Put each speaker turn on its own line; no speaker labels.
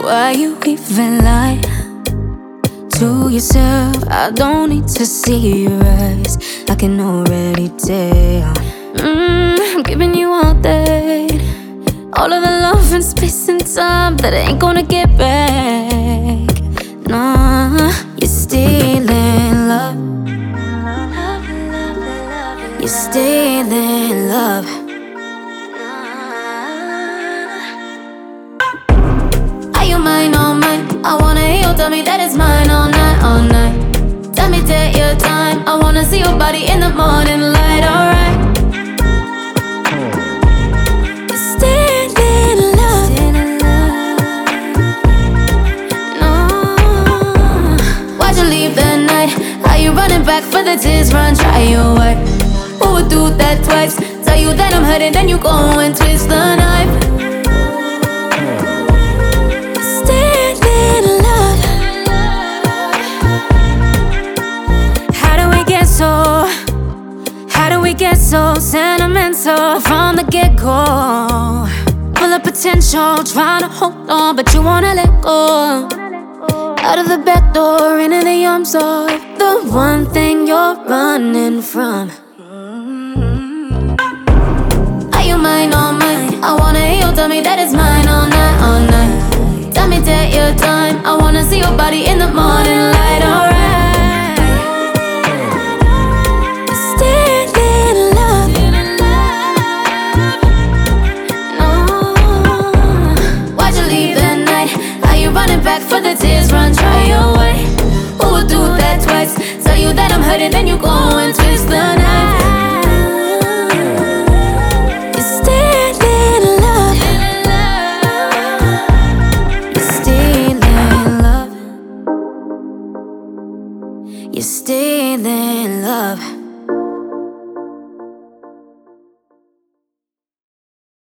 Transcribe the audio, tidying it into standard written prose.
Why you even lie to yourself? I don't need to see your eyes, I can already tell. I'm giving you all that, all of the love and space and time that I ain't gonna get back. Nah, you're stealing love. You're stealing love. Are you mine, all mine? I wanna hear you tell me that it's mine all night, all night. Tell me take your time, I wanna see your body in the morning light, alright. You're stealing love. No. Why'd you leave that night? Are you running back for the tears? Run, try your way. Who would do that twice? Tell you that I'm hurting, then you go and twist the knife. Stealing love. How do we get so sentimental from the get-go? Full of potential, trying to hold on, but you wanna let go. Out of the back door, into the arms of the one thing you're running from. Are you mine, all mine? I wanna hear you tell me that it's mine all night, all night. Tell me take your time, I wanna see your body in the morning light, alright. You're stealing love. No. Why'd you leave that night? Are you running back for the tears? Run, try your way. Who would do that twice? Tell you that I'm hurting, then you go and twist the knife. You're stealing love. You're stealing love. You're stealing love.